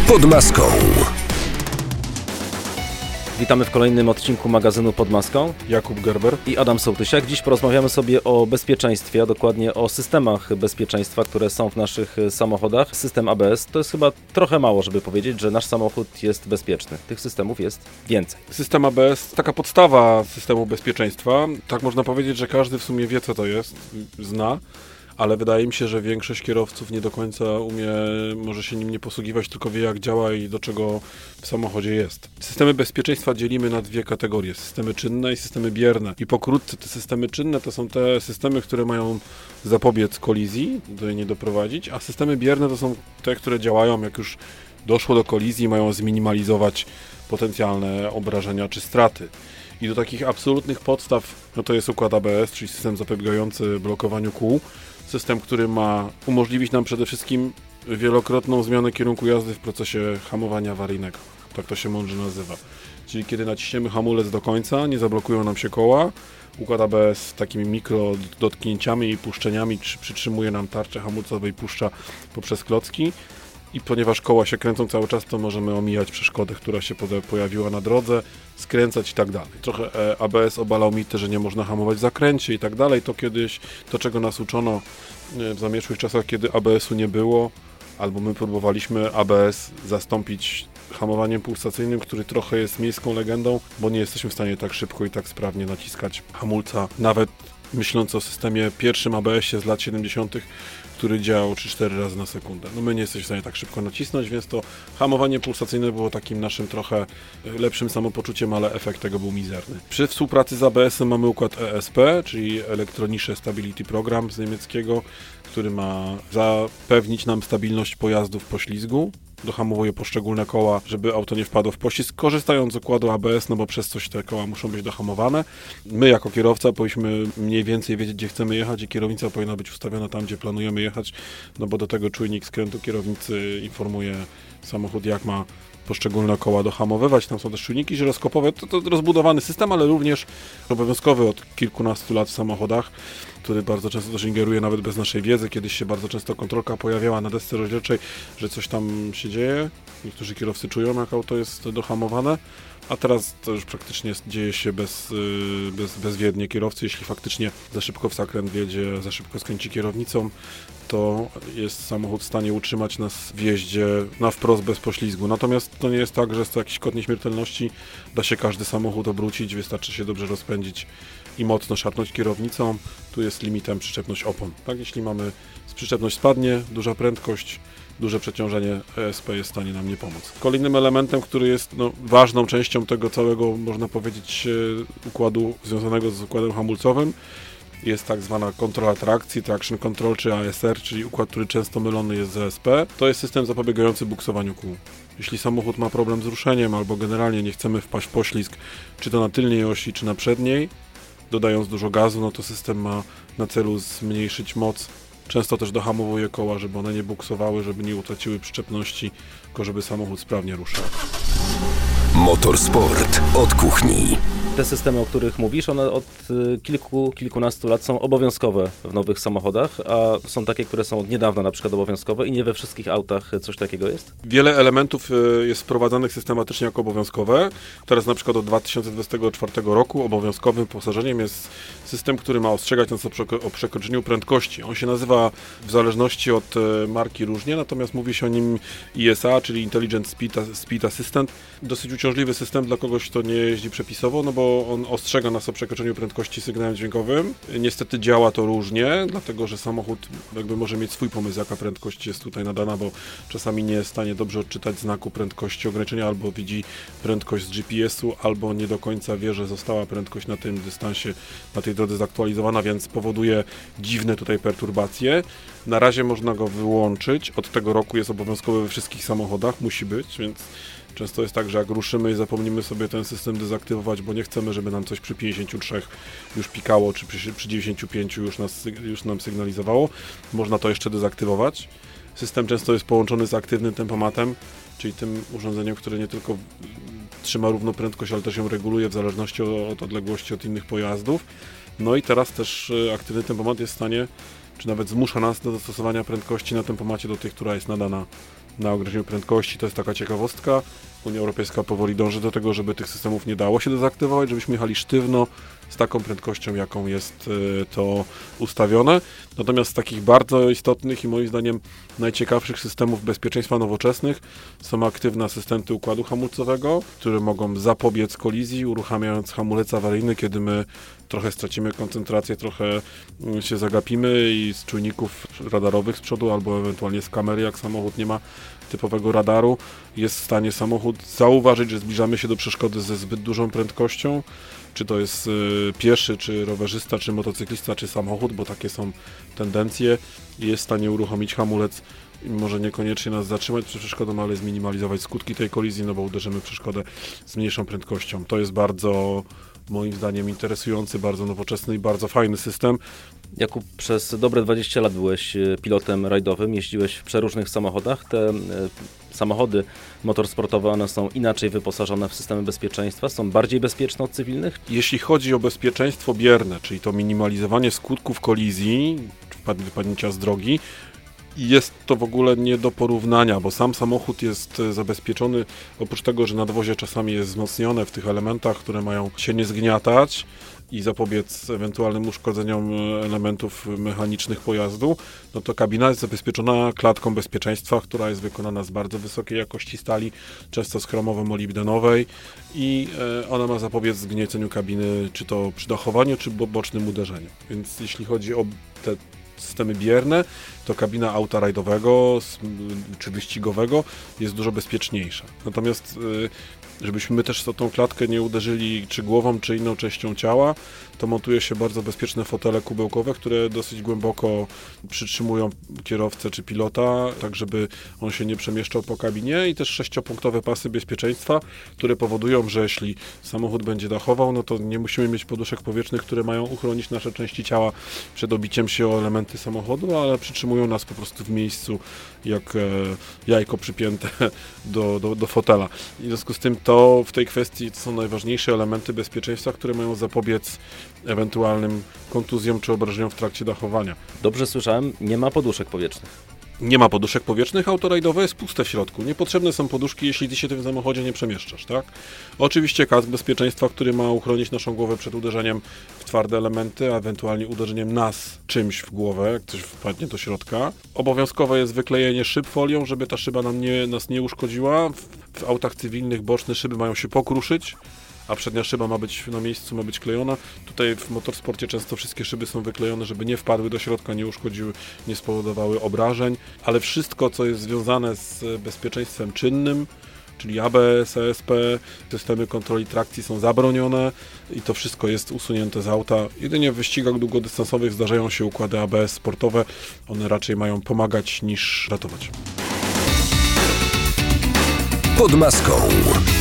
Pod maską. Witamy w kolejnym odcinku magazynu Pod maską. Jakub Gerber I Adam Sołtysiak. Dziś porozmawiamy sobie o bezpieczeństwie, a dokładnie o systemach bezpieczeństwa, które są w naszych samochodach. System ABS to jest chyba trochę mało, żeby powiedzieć, że nasz samochód jest bezpieczny. Tych systemów jest więcej. System ABS, taka podstawa systemu bezpieczeństwa. Tak można powiedzieć, że każdy w sumie wie, co to jest, zna. Ale wydaje mi się, że większość kierowców nie do końca może się nim nie posługiwać, tylko wie, jak działa i do czego w samochodzie jest. Systemy bezpieczeństwa dzielimy na dwie kategorie. Systemy czynne i systemy bierne. I pokrótce te systemy czynne to są te systemy, które mają zapobiec kolizji, do jej nie doprowadzić, a systemy bierne to są te, które działają, jak już doszło do kolizji, mają zminimalizować potencjalne obrażenia czy straty. I do takich absolutnych podstaw, no to jest układ ABS, czyli system zapobiegający blokowaniu kół. System, który ma umożliwić nam przede wszystkim wielokrotną zmianę kierunku jazdy w procesie hamowania awaryjnego. Tak to się mądrze nazywa. Czyli kiedy naciśniemy hamulec do końca, nie zablokują nam się koła. Układ ABS takimi mikro dotknięciami i puszczeniami przytrzymuje nam tarczę hamulcową i puszcza poprzez klocki. I ponieważ koła się kręcą cały czas, to możemy omijać przeszkodę, która się pojawiła na drodze, skręcać i tak dalej. Trochę ABS obalał mity, że nie można hamować w zakręcie i tak dalej. To kiedyś, to czego nas uczono w zamierzchłych czasach, kiedy ABS-u nie było, albo my próbowaliśmy ABS zastąpić hamowaniem pulsacyjnym, który trochę jest miejską legendą, bo nie jesteśmy w stanie tak szybko i tak sprawnie naciskać hamulca, nawet myśląc o systemie pierwszym ABS-ie z lat 70., który działał 3-4 razy na sekundę. No my nie jesteśmy w stanie tak szybko nacisnąć, więc to hamowanie pulsacyjne było takim naszym trochę lepszym samopoczuciem, ale efekt tego był mizerny. Przy współpracy z ABS-em mamy układ ESP, czyli Electronische Stability Program z niemieckiego, który ma zapewnić nam stabilność pojazdów po ślizgu. Dohamowuje poszczególne koła, żeby auto nie wpadło w poślizg, korzystając z układu ABS, no bo przez coś te koła muszą być dohamowane. My jako kierowca powinniśmy mniej więcej wiedzieć, gdzie chcemy jechać i kierownica powinna być ustawiona tam, gdzie planujemy jechać, no bo do tego czujnik skrętu kierownicy informuje samochód, jak ma poszczególne koła dohamowywać. Tam są też czujniki żyroskopowe. To rozbudowany system, ale również obowiązkowy od kilkunastu lat w samochodach, który bardzo często też ingeruje nawet bez naszej wiedzy. Kiedyś się bardzo często kontrolka pojawiała na desce rozdzielczej, że coś tam się dzieje. Niektórzy kierowcy czują, jak auto jest dohamowane, a teraz to już praktycznie dzieje się bezwiednie kierowcy. Jeśli faktycznie za szybko w zakręt wjedzie, za szybko skręci kierownicą, to jest samochód w stanie utrzymać nas w jeździe na wprost bez poślizgu. Natomiast to nie jest tak, że jest to jakiś kod nieśmiertelności. Da się każdy samochód obrócić, wystarczy się dobrze rozpędzić i mocno szarpnąć kierownicą. Tu jest limitem przyczepność opon. Tak, jeśli mamy przyczepność spadnie, duża prędkość, duże przeciążenie, ESP jest w stanie nam nie pomóc. Kolejnym elementem, który jest ważną częścią tego całego, można powiedzieć, układu związanego z układem hamulcowym, jest tak zwana kontrola trakcji, traction control czy ASR, czyli układ, który często mylony jest z ESP. To jest system zapobiegający buksowaniu kół. Jeśli samochód ma problem z ruszeniem albo generalnie nie chcemy wpaść w poślizg, czy to na tylnej osi, czy na przedniej, dodając dużo gazu, no to system ma na celu zmniejszyć moc. Często też dohamowuje koła, żeby one nie buksowały, żeby nie utraciły przyczepności, tylko żeby samochód sprawnie ruszał. Motorsport od kuchni. Te systemy, o których mówisz, one od kilkunastu lat są obowiązkowe w nowych samochodach, a są takie, które są od niedawna na przykład obowiązkowe i nie we wszystkich autach coś takiego jest? Wiele elementów jest wprowadzanych systematycznie jako obowiązkowe. Teraz na przykład od 2024 roku obowiązkowym wyposażeniem jest system, który ma ostrzegać nas o przekroczeniu prędkości. On się nazywa w zależności od marki różnie, natomiast mówi się o nim ISA, czyli Intelligent Speed Assistant. Dosyć uciążliwy system dla kogoś, kto nie jeździ przepisowo, no bo on ostrzega nas o przekroczeniu prędkości sygnałem dźwiękowym. Niestety działa to różnie, dlatego że samochód jakby może mieć swój pomysł, jaka prędkość jest tutaj nadana, bo czasami nie jest w stanie dobrze odczytać znaku prędkości ograniczenia, albo widzi prędkość z GPS-u, albo nie do końca wie, że została prędkość na tym dystansie, na tej drodze zaktualizowana, więc powoduje dziwne tutaj perturbacje. Na razie można go wyłączyć, od tego roku jest obowiązkowy we wszystkich samochodach, musi być, więc często jest tak, że jak ruszymy i zapomnimy sobie ten system dezaktywować, bo nie chcemy, żeby nam coś przy 53 już pikało, czy przy 95 już nam sygnalizowało, można to jeszcze dezaktywować. System często jest połączony z aktywnym tempomatem, czyli tym urządzeniem, które nie tylko trzyma równą prędkość, ale też ją reguluje w zależności od odległości od innych pojazdów. No i teraz też aktywny tempomat jest w stanie, czy nawet zmusza nas do dostosowania prędkości na tempomacie do tej, która jest nadana na ograniczeniu prędkości. To jest taka ciekawostka. Unia Europejska powoli dąży do tego, żeby tych systemów nie dało się dezaktywować, żebyśmy jechali sztywno z taką prędkością, jaką jest to ustawione. Natomiast z takich bardzo istotnych i moim zdaniem najciekawszych systemów bezpieczeństwa nowoczesnych są aktywne asystenty układu hamulcowego, które mogą zapobiec kolizji, uruchamiając hamulec awaryjny, kiedy my trochę stracimy koncentrację, trochę się zagapimy i z czujników radarowych z przodu albo ewentualnie z kamery, jak samochód nie ma typowego radaru, jest w stanie samochód zauważyć, że zbliżamy się do przeszkody ze zbyt dużą prędkością, czy to jest pieszy, czy rowerzysta, czy motocyklista, czy samochód, bo takie są tendencje, i jest w stanie uruchomić hamulec i może niekoniecznie nas zatrzymać przed przeszkodą, ale zminimalizować skutki tej kolizji, no bo uderzymy w przeszkodę z mniejszą prędkością. To jest bardzo, moim zdaniem, interesujący, bardzo nowoczesny i bardzo fajny system. Jakub, przez dobre 20 lat byłeś pilotem rajdowym, jeździłeś w przeróżnych samochodach. Te samochody motorsportowe, one są inaczej wyposażone w systemy bezpieczeństwa, są bardziej bezpieczne od cywilnych? Jeśli chodzi o bezpieczeństwo bierne, czyli to minimalizowanie skutków kolizji, czy wypadnięcia z drogi, jest to w ogóle nie do porównania, bo sam samochód jest zabezpieczony, oprócz tego, że nadwozie czasami jest wzmocnione w tych elementach, które mają się nie zgniatać i zapobiec ewentualnym uszkodzeniom elementów mechanicznych pojazdu, no to kabina jest zabezpieczona klatką bezpieczeństwa, która jest wykonana z bardzo wysokiej jakości stali, często z chromowo-molibdenowej, i ona ma zapobiec zgnieceniu kabiny, czy to przy dachowaniu, czy bocznym uderzeniu. Więc jeśli chodzi o te systemy bierne, to kabina auta rajdowego czy wyścigowego jest dużo bezpieczniejsza. Natomiast żebyśmy my też tą klatkę nie uderzyli czy głową, czy inną częścią ciała, to montuje się bardzo bezpieczne fotele kubełkowe, które dosyć głęboko przytrzymują kierowcę czy pilota, tak żeby on się nie przemieszczał po kabinie, i też 6-punktowe pasy bezpieczeństwa, które powodują, że jeśli samochód będzie dachował, no to nie musimy mieć poduszek powietrznych, które mają uchronić nasze części ciała przed obiciem się o elementy samochodu, ale przytrzymują nas po prostu w miejscu jak jajko przypięte do fotela. I w związku z tym to w tej kwestii to są najważniejsze elementy bezpieczeństwa, które mają zapobiec ewentualnym kontuzjom czy obrażeniom w trakcie dachowania. Dobrze słyszałem, nie ma poduszek powietrznych. Nie ma poduszek powietrznych, auto rajdowe jest puste w środku. Niepotrzebne są poduszki, jeśli ty się tym samochodzie nie przemieszczasz, tak? Oczywiście kask bezpieczeństwa, który ma uchronić naszą głowę przed uderzeniem w twarde elementy, a ewentualnie uderzeniem nas czymś w głowę, jak coś wpadnie do środka. Obowiązkowe jest wyklejenie szyb folią, żeby ta szyba nas nie uszkodziła. W autach cywilnych boczne szyby mają się pokruszyć, a przednia szyba ma być na miejscu, ma być klejona. Tutaj w motorsporcie często wszystkie szyby są wyklejone, żeby nie wpadły do środka, nie uszkodziły, nie spowodowały obrażeń, ale wszystko, co jest związane z bezpieczeństwem czynnym, czyli ABS, ESP, systemy kontroli trakcji są zabronione i to wszystko jest usunięte z auta. Jedynie w wyścigach długodystansowych zdarzają się układy ABS sportowe. One raczej mają pomagać niż ratować. Pod maską.